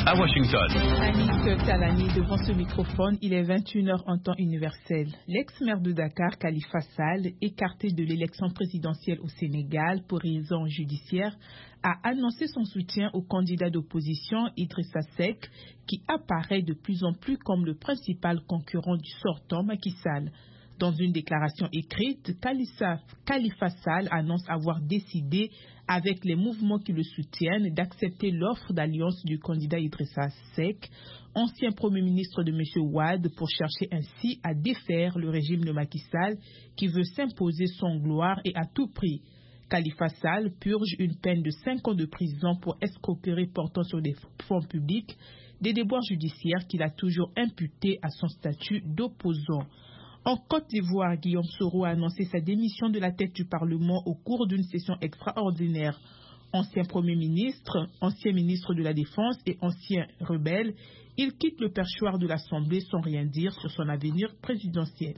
à Washington. Anis Talani devant ce microphone, il est 21h en temps universel. L'ex-maire de Dakar, Khalifa Sall, écarté de l'élection présidentielle au Sénégal pour raisons judiciaires, a annoncé son soutien au candidat d'opposition Idrissa Seck, qui apparaît de plus en plus comme le principal concurrent du sortant Macky Sall. Dans une déclaration écrite, Khalifa Sall annonce avoir décidé, avec les mouvements qui le soutiennent, d'accepter l'offre d'alliance du candidat Idrissa Seck, ancien Premier ministre de M. Wade, pour chercher ainsi à défaire le régime de Macky Sall qui veut s'imposer sans gloire et à tout prix. Khalifa Sall purge une peine de 5 ans de prison pour escroquerie portant sur des fonds publics, des déboires judiciaires qu'il a toujours imputés à son statut d'opposant. En Côte d'Ivoire, Guillaume Soro a annoncé sa démission de la tête du Parlement au cours d'une session extraordinaire. Ancien Premier ministre, ancien ministre de la Défense et ancien rebelle, il quitte le perchoir de l'Assemblée sans rien dire sur son avenir présidentiel.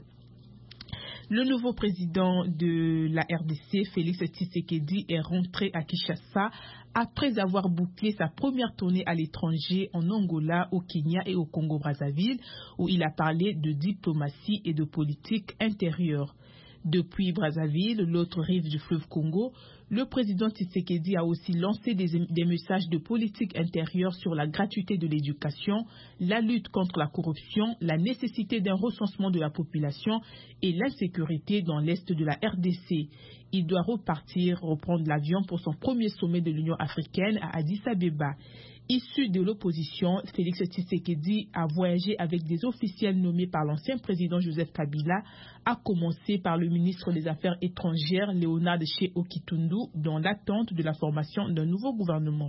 Le nouveau président de la RDC, Félix Tshisekedi, est rentré à Kinshasa après avoir bouclé sa première tournée à l'étranger en Angola, au Kenya et au Congo-Brazzaville, où il a parlé de diplomatie et de politique intérieure. Depuis Brazzaville, l'autre rive du fleuve Congo, le président Tshisekedi a aussi lancé des messages de politique intérieure sur la gratuité de l'éducation, la lutte contre la corruption, la nécessité d'un recensement de la population et l'insécurité dans l'est de la RDC. Il doit reprendre l'avion pour son premier sommet de l'Union africaine à Addis Abeba. Issu de l'opposition, Félix Tshisekedi a voyagé avec des officiels nommés par l'ancien président Joseph Kabila, à commencer par le ministre des Affaires étrangères Léonard Sheokitundu, dans l'attente de la formation d'un nouveau gouvernement.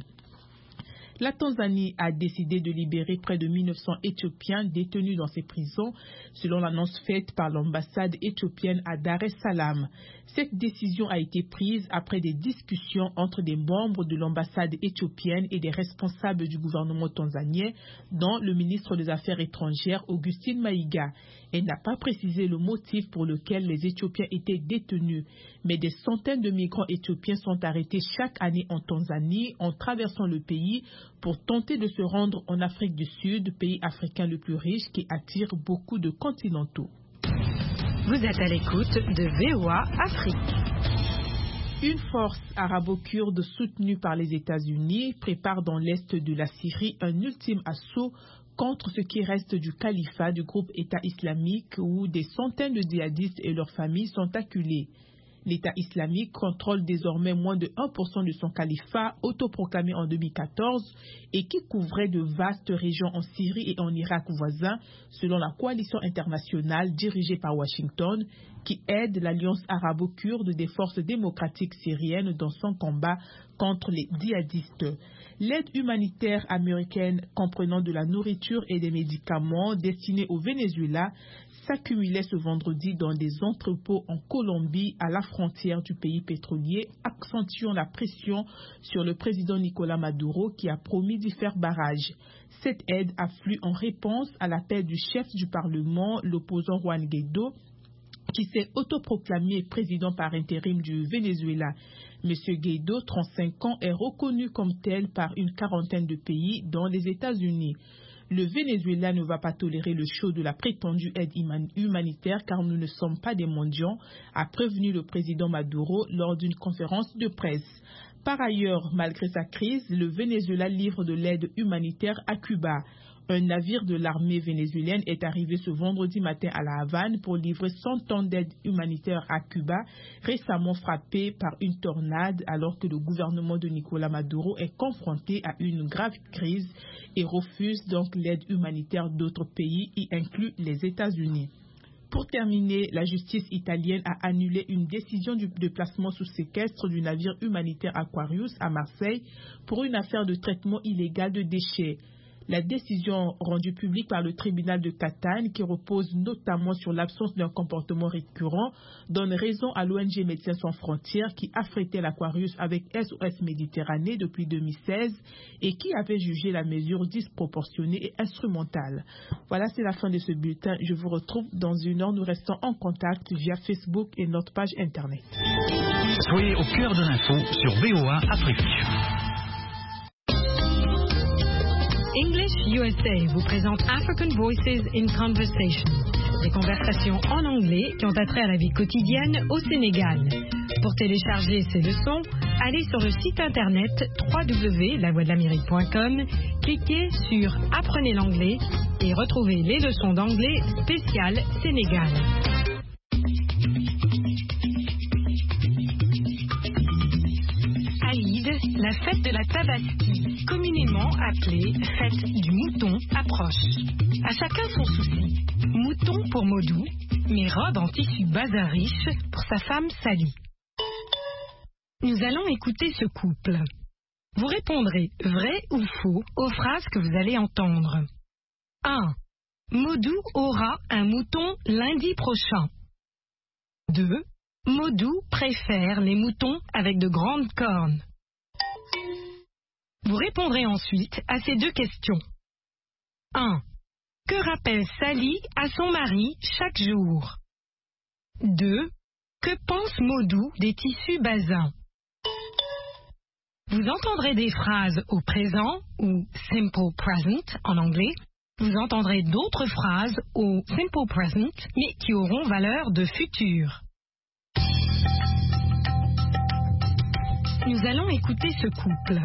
La Tanzanie a décidé de libérer près de 1900 Éthiopiens détenus dans ses prisons, selon l'annonce faite par l'ambassade éthiopienne à Dar es Salaam. Cette décision a été prise après des discussions entre des membres de l'ambassade éthiopienne et des responsables du gouvernement tanzanien, dont le ministre des Affaires étrangères Augustine Mahiga. Elle n'a pas précisé le motif pour lequel les Éthiopiens étaient détenus, mais des centaines de migrants éthiopiens sont arrêtés chaque année en Tanzanie en traversant le pays pour tenter de se rendre en Afrique du Sud, pays africain le plus riche qui attire beaucoup de continentaux. Vous êtes à l'écoute de VOA Afrique. Une force arabo-kurde soutenue par les États-Unis prépare dans l'est de la Syrie un ultime assaut contre ce qui reste du califat du groupe État islamique où des centaines de djihadistes et leurs familles sont acculés. L'État islamique contrôle désormais moins de 1% de son califat autoproclamé en 2014 et qui couvrait de vastes régions en Syrie et en Irak voisins, selon la coalition internationale dirigée par Washington, qui aide l'Alliance arabo-kurde des forces démocratiques syriennes dans son combat contre les djihadistes. L'aide humanitaire américaine comprenant de la nourriture et des médicaments destinés au Venezuela s'accumulait ce vendredi dans des entrepôts en Colombie à la frontière du pays pétrolier, accentuant la pression sur le président Nicolás Maduro qui a promis d'y faire barrage. Cette aide afflue en réponse à l'appel du chef du Parlement, l'opposant Juan Guaidó, qui s'est autoproclamé président par intérim du Venezuela. M. Guaidó, 35 ans, est reconnu comme tel par une quarantaine de pays, dont les États-Unis. Le Venezuela ne va pas tolérer le show de la prétendue aide humanitaire car nous ne sommes pas des mendiants, a prévenu le président Maduro lors d'une conférence de presse. Par ailleurs, malgré sa crise, le Venezuela livre de l'aide humanitaire à Cuba. Un navire de l'armée vénézuélienne est arrivé ce vendredi matin à La Havane pour livrer 100 tonnes d'aide humanitaire à Cuba, récemment frappé par une tornade alors que le gouvernement de Nicolás Maduro est confronté à une grave crise et refuse donc l'aide humanitaire d'autres pays, y inclut les États-Unis. Pour terminer, la justice italienne a annulé une décision de placement sous séquestre du navire humanitaire Aquarius à Marseille pour une affaire de traitement illégal de déchets. La décision rendue publique par le tribunal de Catane, qui repose notamment sur l'absence d'un comportement récurrent, donne raison à l'ONG Médecins sans frontières qui affrétait l'Aquarius avec SOS Méditerranée depuis 2016 et qui avait jugé la mesure disproportionnée et instrumentale. Voilà, c'est la fin de ce bulletin. Je vous retrouve dans une heure. Nous restons en contact via Facebook et notre page Internet. Soyez au cœur de l'info sur VOA Afrique. English USA vous présente African Voices in Conversation, des conversations en anglais qui ont attrait à la vie quotidienne au Sénégal. Pour télécharger ces leçons, allez sur le site internet www.lavoixdelamérique.com, cliquez sur Apprenez l'anglais et retrouvez les leçons d'anglais spéciales Sénégal. Aïd, la fête de la Tabaski, communément appelée fête du mouton, approche. À chacun son souci. Mouton pour Modou, mais robe en tissu bazin riche pour sa femme Sally. Nous allons écouter ce couple. Vous répondrez vrai ou faux aux phrases que vous allez entendre. 1. Modou aura un mouton lundi prochain. 2. Modou préfère les moutons avec de grandes cornes. Vous répondrez ensuite à ces deux questions. 1. Que rappelle Sally à son mari chaque jour? 2. Que pense Modou des tissus bazins? Vous entendrez des phrases au présent ou simple present en anglais. Vous entendrez d'autres phrases au simple present mais qui auront valeur de futur. Nous allons écouter ce couple.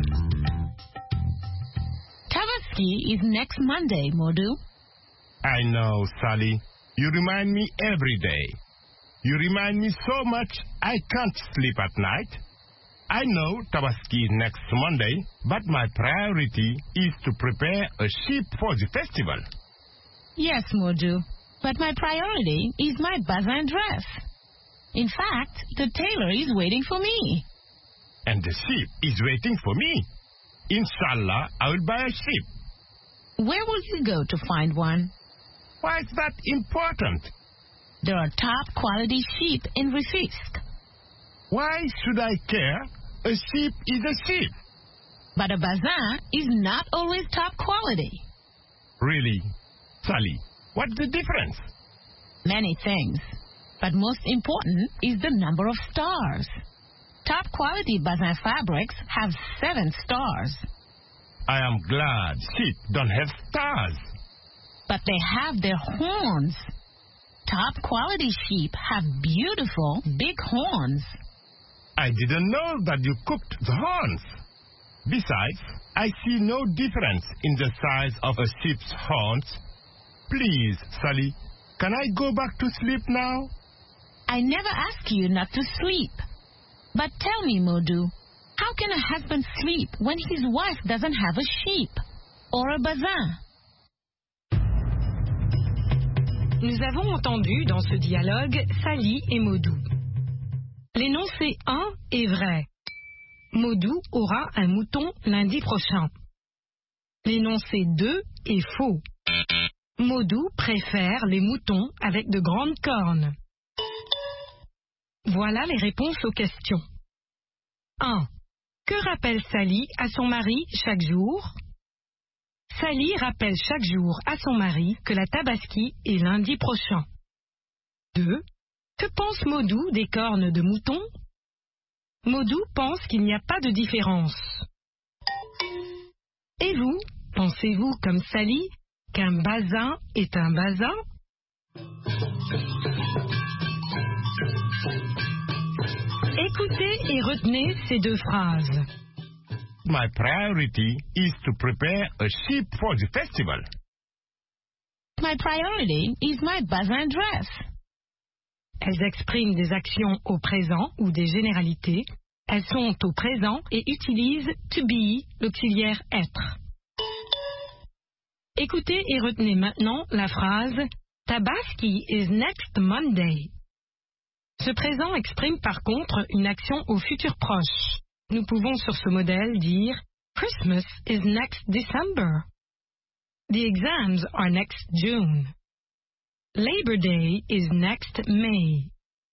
Tabaski is next Monday, Modou. I know, Sally. You remind me every day. You remind me so much I can't sleep at night. I know Tabaski is next Monday, but my priority is to prepare a sheep for the festival. Yes, Modou, but my priority is my bazin dress. In fact, the tailor is waiting for me. And the sheep is waiting for me. Inshallah, I will buy a sheep. Where will you go to find one? Why is that important? There are top quality sheep in Rufisque. Why should I care? A sheep is a sheep. But a bazin is not always top quality. Really? Sally, what's the difference? Many things. But most important is the number of stars. Top quality bazin fabrics have 7 stars. I am glad sheep don't have stars. But they have their horns. Top quality sheep have beautiful big horns. I didn't know that you cooked the horns. Besides, I see no difference in the size of a sheep's horns. Please, Sally, can I go back to sleep now? I never ask you not to sleep. But tell me, Modou, how can a husband sleep when his wife doesn't have a sheep or a bazin? Nous avons entendu dans ce dialogue Sally et Modou. L'énoncé 1 est vrai. Modou aura un mouton lundi prochain. L'énoncé 2 est faux. Modou préfère les moutons avec de grandes cornes. Voilà les réponses aux questions. 1. Que rappelle Sally à son mari chaque jour? Sally rappelle chaque jour à son mari que la Tabaski est lundi prochain. 2. Que pense Modou des cornes de mouton? Modou pense qu'il n'y a pas de différence. Et vous, pensez-vous comme Sally qu'un bazin est un bazin? Écoutez et retenez ces deux phrases. My priority is to prepare a sheep for the festival. My priority is my bazin dress. Elles expriment des actions au présent ou des généralités. Elles sont au présent et utilisent to be, l'auxiliaire être. Écoutez et retenez maintenant la phrase Tabaski is next Monday. Ce présent exprime par contre une action au futur proche. Nous pouvons sur ce modèle dire Christmas is next December. The exams are next June. Labor Day is next May.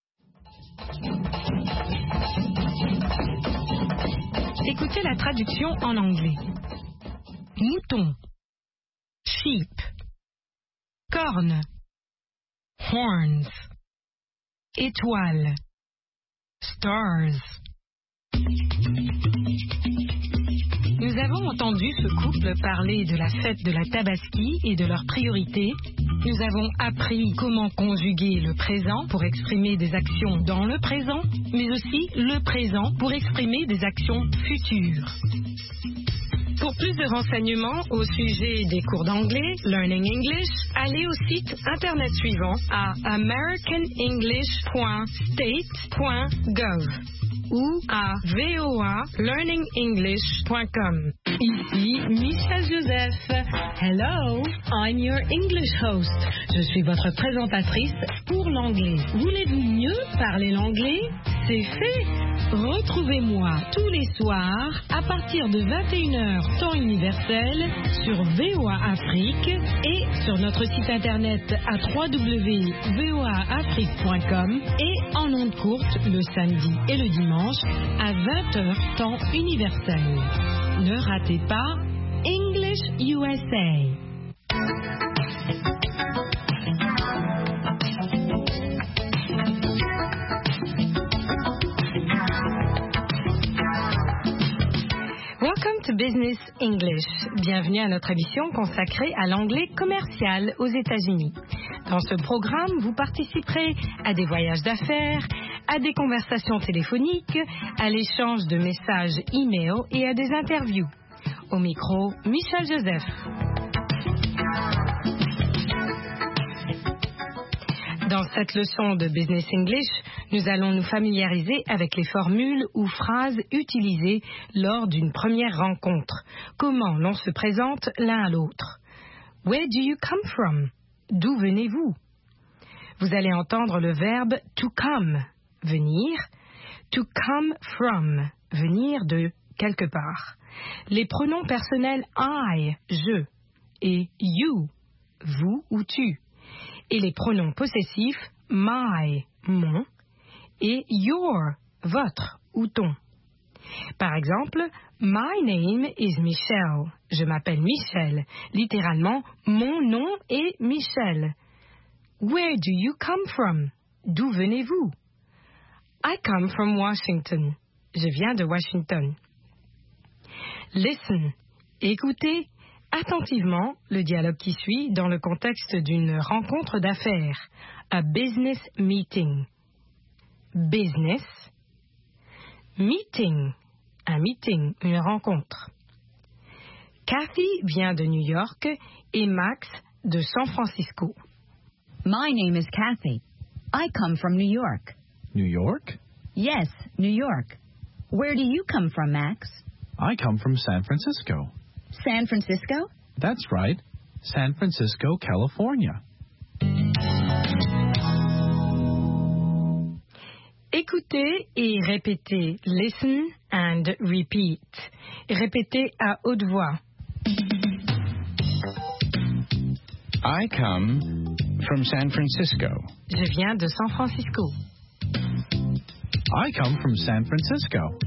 Écoutez la traduction en anglais. Mouton. Sheep. Corne. Horns. Étoile. Stars. Nous Nous avons entendu ce couple parler de la fête de la Tabaski et de leurs priorités. Nous avons appris comment conjuguer le présent pour exprimer des actions dans le présent, mais aussi le présent pour exprimer des actions futures. Pour plus de renseignements au sujet des cours d'anglais, Learning English, allez au site internet suivant à americanenglish.state.gov ou à voalearningenglish.com. Ici Michel Joseph. Hello, I'm your English host. Je suis votre présentatrice pour l'anglais. Voulez-vous mieux parler l'anglais? C'est fait. Retrouvez-moi tous les soirs à partir de 21h temps universel sur VOA Afrique et sur notre site internet à www.voaafrique.com et en ondes courtes le samedi et le dimanche à 20h temps universel. Ne ratez pas English USA. Welcome to Business English. Bienvenue à notre émission consacrée à l'anglais commercial aux États-Unis. Dans ce programme, vous participerez à des voyages d'affaires, à des conversations téléphoniques, à l'échange de messages e-mail et à des interviews. Au micro, Michel Joseph. Dans cette leçon de Business English, nous allons nous familiariser avec les formules ou phrases utilisées lors d'une première rencontre. Comment l'on se présente l'un à l'autre. Where do you come from? D'où venez-vous? Vous allez entendre le verbe to come, venir, to come from, venir de quelque part. Les pronoms personnels I, je, et you, vous ou tu. Et les pronoms possessifs my, mon, et your, votre ou ton. Par exemple, my name is Michelle. Je m'appelle Michel. Littéralement, mon nom est Michel. Where do you come from? D'où venez-vous? I come from Washington. Je viens de Washington. Listen. Écoutez attentivement le dialogue qui suit dans le contexte d'une rencontre d'affaires. A business meeting. Business. Meeting. Un meeting, une rencontre. Kathy vient de New York et Max de San Francisco. My name is Kathy. I come from New York. New York? Yes, New York. Where do you come from, Max? I come from San Francisco. San Francisco? That's right. San Francisco, California. Écoutez et répétez. Listen and repeat. Répétez à haute voix. I come from San Francisco. Je viens de San Francisco. I come from San Francisco.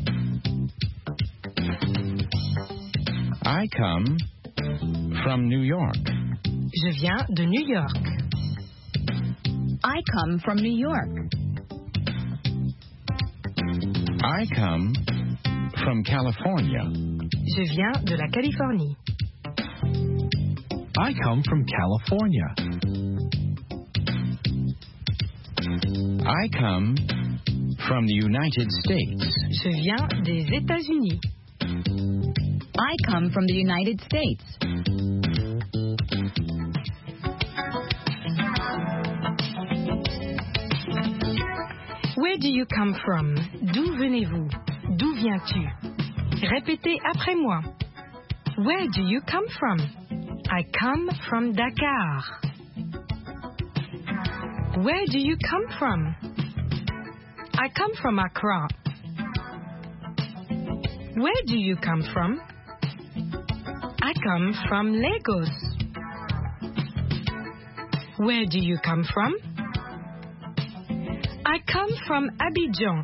I come from New York. Je viens de New York. I come from New York. I come from California. Je viens de la Californie. I come from California. I come from the United States. Je viens des États-Unis. I come from the United States. Where do you come from? D'où venez-vous? D'où viens-tu? Répétez après moi. Where do you come from? I come from Dakar. Where do you come from? I come from Accra. Where do you come from? I come from Lagos. Where do you come from? I come from Abidjan.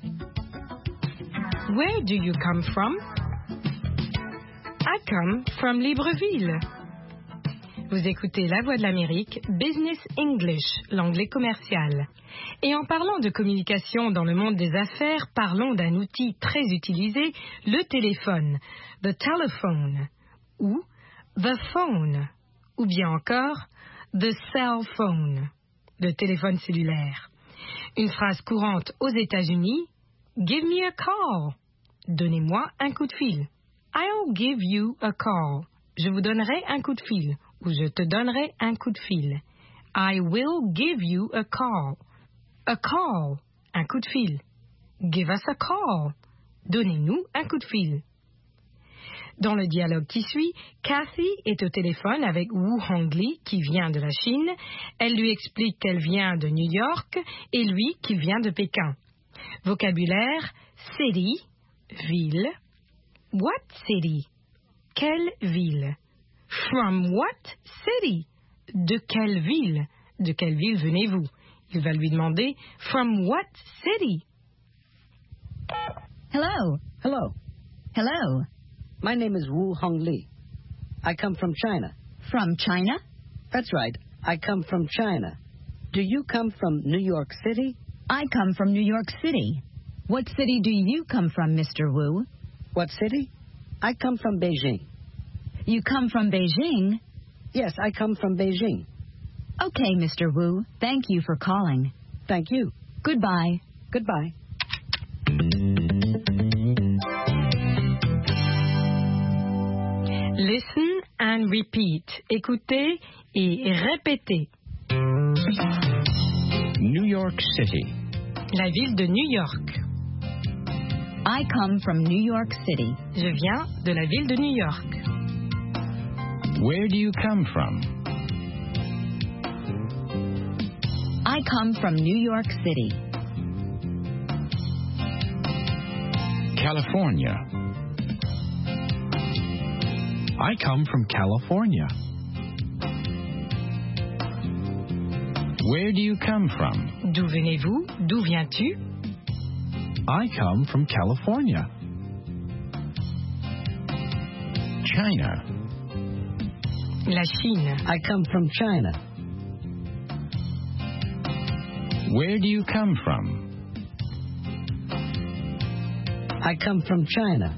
Where do you come from? I come from Libreville. Vous écoutez La Voix de l'Amérique, Business English, l'anglais commercial. Et en parlant de communication dans le monde des affaires, parlons d'un outil très utilisé, le téléphone, the telephone, ou the phone, ou bien encore the cell phone, le téléphone cellulaire. Une phrase courante aux États-Unis, give me a call, donnez-moi un coup de fil. I'll give you a call, je vous donnerai un coup de fil. Ou je te donnerai un coup de fil. I will give you a call. A call, un coup de fil. Give us a call. Donnez-nous un coup de fil. Dans le dialogue qui suit, Kathy est au téléphone avec Wu Hongli, qui vient de la Chine. Elle lui explique qu'elle vient de New York et lui qu'il vient de Pékin. Vocabulaire, city, ville. What city? Quelle ville? From what city? De quelle ville? De quelle ville venez-vous? Il va lui demander From what city? Hello. Hello. Hello. My name is Wu Hongli. I come from China. From China? That's right. I come from China. Do you come from New York City? I come from New York City. What city do you come from, Mr. Wu? What city? I come from Beijing. You come from Beijing? Yes, I come from Beijing. Okay, Mr. Wu. Thank you for calling. Thank you. Goodbye. Goodbye. Listen and repeat. Écoutez et répétez. New York City. La ville de New York. I come from New York City. Je viens de la ville de New York. Where do you come from? I come from New York City. California. I come from California. Where do you come from? D'où venez-vous? D'où viens-tu? I come from California. China. La Chine. I come from China. Where do you come from? I come from China.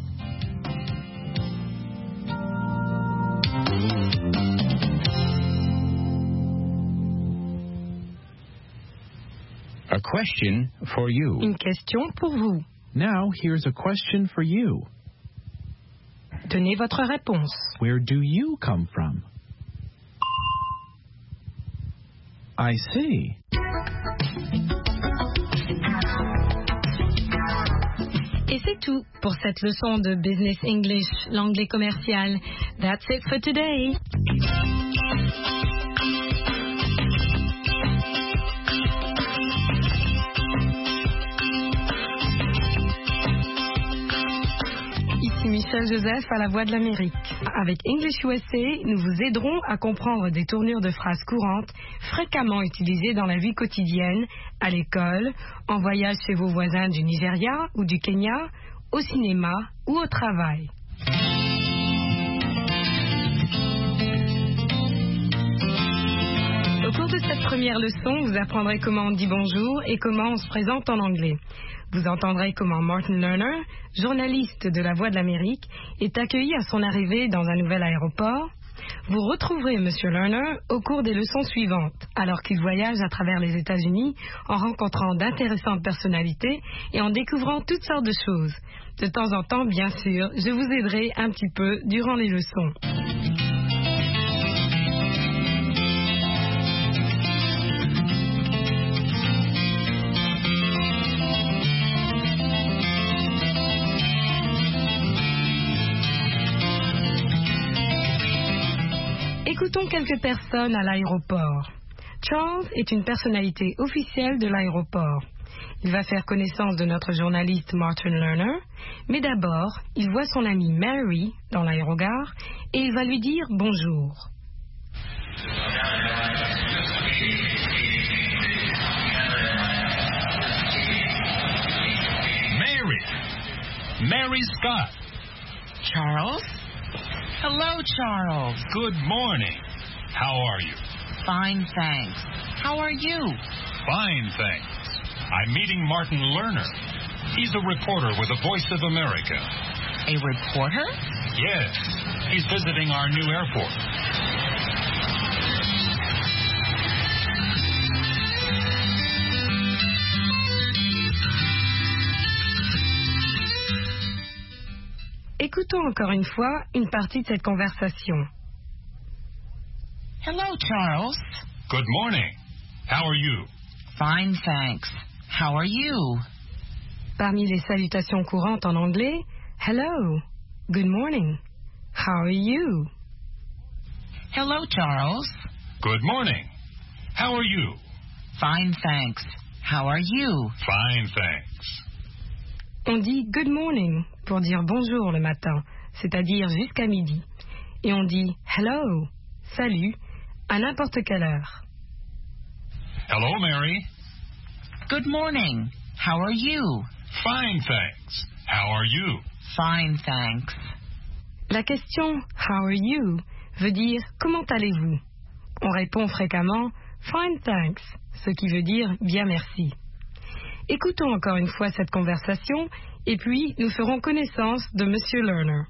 A question for you. Une question pour vous. Now, here's a question for you. Donnez votre réponse. Where do you come from? I see. Et c'est tout pour cette leçon de Business English, l'anglais commercial. That's it for today. Ici Michel Joseph à la Voix de l'Amérique. Avec English USA, nous vous aiderons à comprendre des tournures de phrases courantes fréquemment utilisées dans la vie quotidienne, à l'école, en voyage chez vos voisins du Nigeria ou du Kenya, au cinéma ou au travail. Au cours de cette première leçon, vous apprendrez comment on dit bonjour et comment on se présente en anglais. Vous entendrez comment Martin Lerner, journaliste de La Voix de l'Amérique, est accueilli à son arrivée dans un nouvel aéroport. Vous retrouverez M. Lerner au cours des leçons suivantes, alors qu'il voyage à travers les États-Unis en rencontrant d'intéressantes personnalités et en découvrant toutes sortes de choses. De temps en temps, bien sûr, je vous aiderai un petit peu durant les leçons. Écoutons quelques personnes à l'aéroport. Charles est une personnalité officielle de l'aéroport. Il va faire connaissance de notre journaliste Martin Lerner, mais d'abord, il voit son amie Mary dans l'aérogare et il va lui dire bonjour. Mary Scott. Charles? Hello, Charles. Good morning. How are you? Fine, thanks. How are you? Fine, thanks. I'm meeting Martin Lerner. He's a reporter with the Voice of America. A reporter? Yes. He's visiting our new airport. Écoutons encore une fois une partie de cette conversation. Hello, Charles. Good morning. How are you? Fine, thanks. How are you? Parmi les salutations courantes en anglais, hello, good morning, how are you? Hello, Charles. Good morning. How are you? Fine, thanks. How are you? Fine, thanks. On dit good morning pour dire bonjour le matin, c'est-à-dire jusqu'à midi. Et on dit hello, salut, à n'importe quelle heure. Hello, Mary. Good morning. How are you? Fine, thanks. How are you? Fine, thanks. La question how are you veut dire comment allez-vous? On répond fréquemment fine, thanks, ce qui veut dire bien merci. Écoutons encore une fois cette conversation et puis nous ferons connaissance de Monsieur Lerner.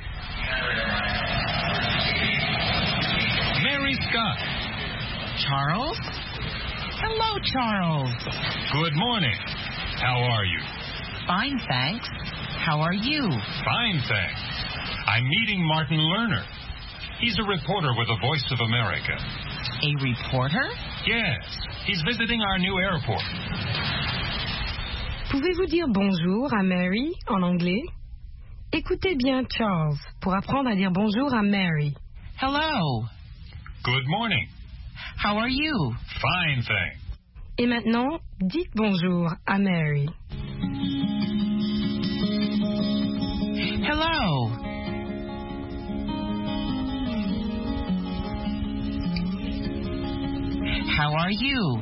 Mary Scott. Charles? Hello, Charles. Good morning. How are you? Fine, thanks. How are you? Fine, thanks. I'm meeting Martin Lerner. He's a reporter with the Voice of America. A reporter? Yes. He's visiting our new airport. Pouvez-vous dire bonjour à Mary en anglais? Écoutez bien Charles pour apprendre à dire bonjour à Mary. Hello. Good morning. How are you? Fine, thanks. Et maintenant, dites bonjour à Mary. Hello. How are you?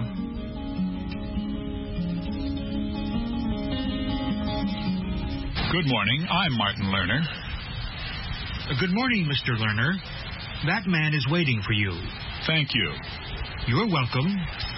Good morning. I'm Martin Lerner. Good morning, Mr. Lerner. That man is waiting for you. Thank you. You're welcome.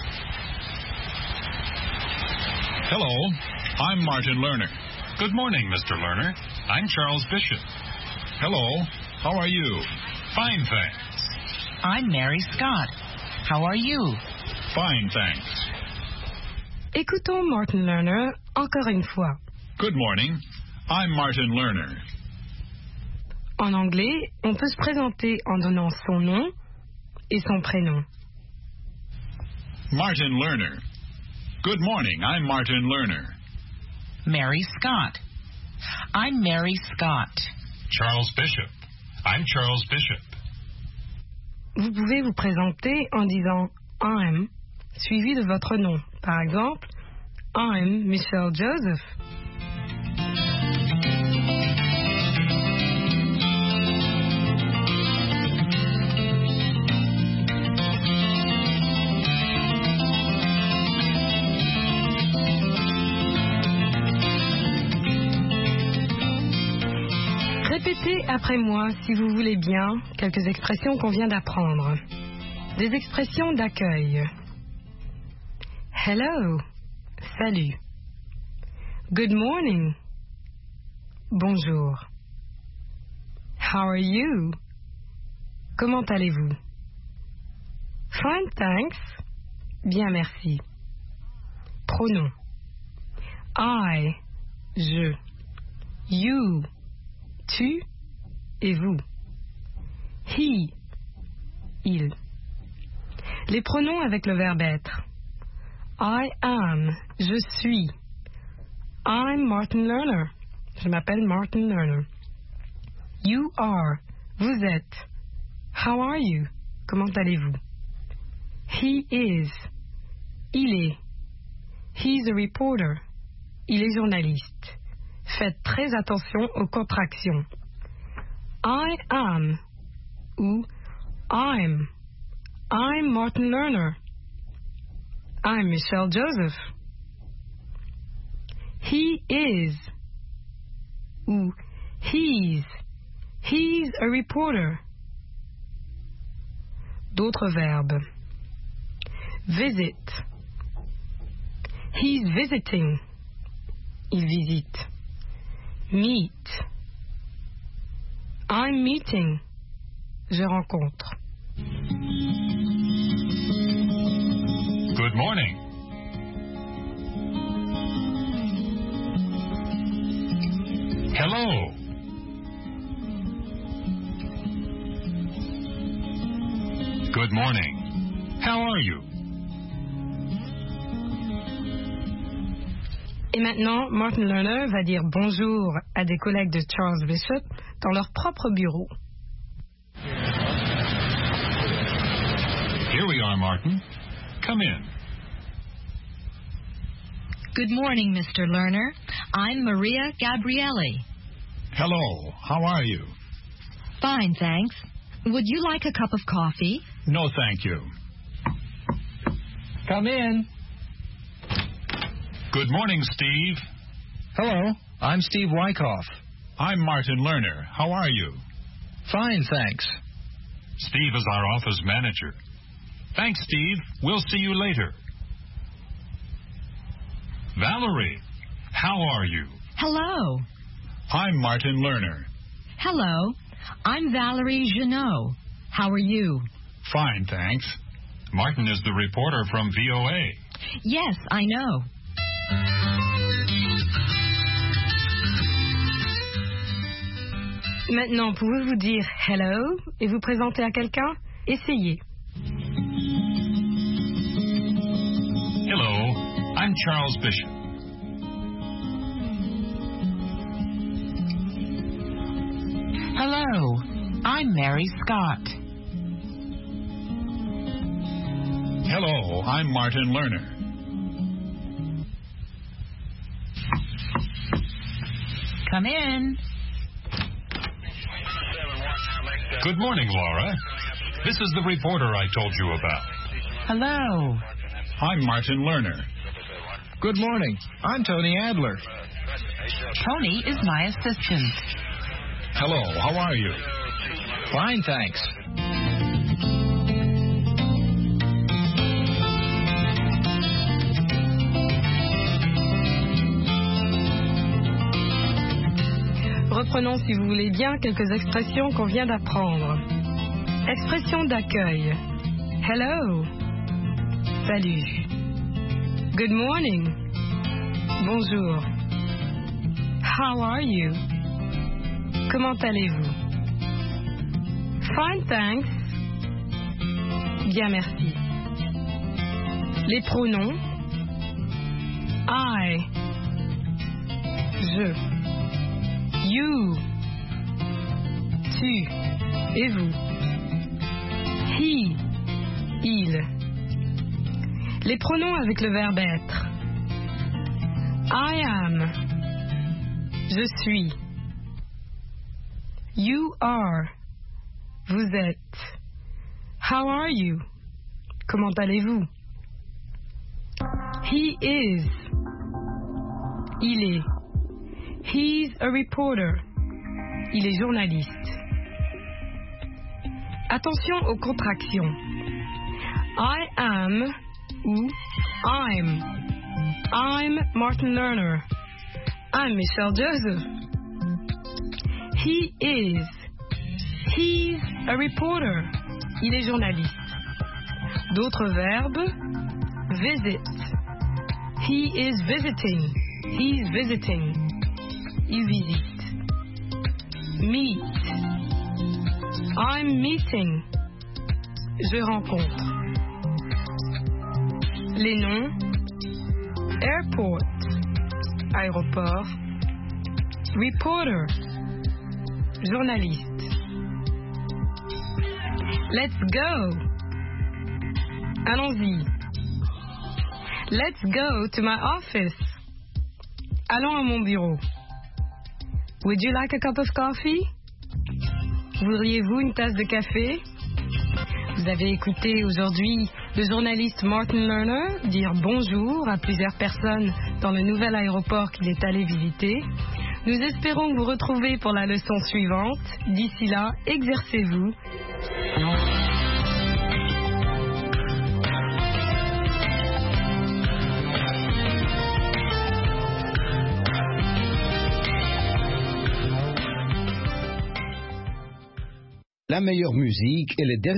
Hello. I'm Martin Lerner. Good morning, Mr. Lerner. I'm Charles Bishop. Hello. How are you? Fine, thanks. I'm Mary Scott. How are you? Fine, thanks. Écoutons Martin Lerner encore une fois. Good morning. I'm Martin Lerner. En anglais, on peut se présenter en donnant son nom et son prénom. Martin Lerner. Good morning. I'm Martin Lerner. Mary Scott. I'm Mary Scott. Charles Bishop. I'm Charles Bishop. Vous pouvez vous présenter en disant I'm, suivi de votre nom. Par exemple, I'm Michelle Joseph. Répétez après moi, si vous voulez bien, quelques expressions qu'on vient d'apprendre. Des expressions d'accueil. Hello, salut. Good morning, bonjour. How are you? Comment allez-vous? Fine, thanks. Bien, merci. Pronom. I, je. You, tu et vous. He, il. Les pronoms avec le verbe être. I am, je suis. I'm Martin Lerner. Je m'appelle Martin Lerner. You are, vous êtes. How are you? Comment allez-vous? He is, il est. He's a reporter. Il est journaliste. Faites très attention aux contractions. I am ou I'm Martin Lerner. I'm Michelle Joseph. He is ou he's He's a reporter. D'autres verbes. Visit. He's visiting. Il visite. Meet. I'm meeting. Je rencontre. Good morning. Hello. Good morning. How are you? Et maintenant, Martin Lerner va dire bonjour à des collègues de Charles Bishop dans leur propre bureau. Here we are, Martin. Come in. Good morning, Mr. Lerner. I'm Maria Gabrielli. Hello. How are you? Fine, thanks. Would you like a cup of coffee? No, thank you. Come in. Good morning, Steve. Hello. I'm Steve Wyckoff. I'm Martin Lerner. How are you? Fine, thanks. Steve is our office manager. Thanks, Steve. We'll see you later. Valerie, how are you? Hello. I'm Martin Lerner. Hello. I'm Valerie Jeannot. How are you? Fine, thanks. Martin is the reporter from VOA. Yes, I know. Maintenant, pouvez-vous dire hello et vous présenter à quelqu'un? Essayez. Hello, I'm Charles Bishop. Hello, I'm Mary Scott. Hello, I'm Martin Lerner. Come in. Good morning, Laura. This is the reporter I told you about. Hello. I'm Martin Lerner. Good morning. I'm Tony Adler. Tony is my assistant. Hello, how are you? Fine, thanks. Reprenons, si vous voulez bien, quelques expressions qu'on vient d'apprendre. Expression d'accueil. Hello. Salut. Good morning. Bonjour. How are you? Comment allez-vous? Fine, thanks. Bien, merci. Les pronoms. I. Je. You. Tu. Et vous. He. Il. Les pronoms avec le verbe être. I am. Je suis. You are. Vous êtes. How are you? Comment allez-vous? He is. Il est. He's a reporter. Il est journaliste. Attention aux contractions. I am ou I'm. I'm Martin Lerner. I'm Michelle Joseph. He is. He's a reporter. Il est journaliste. D'autres verbes. Visit. He is visiting. He's visiting. Il visite. Meet. I'm meeting. Je rencontre. Les noms. Airport. Aéroport. Reporter. Journaliste. Let's go. Allons-y. Let's go to my office. Allons à mon bureau. Would you like a cup of coffee? Voudriez-vous une tasse de café? Vous avez écouté aujourd'hui le journaliste Martin Lerner dire bonjour à plusieurs personnes dans le nouvel aéroport qu'il est allé visiter. Nous espérons vous retrouver pour la leçon suivante. D'ici là, exercez-vous. La meilleure musique et les derniers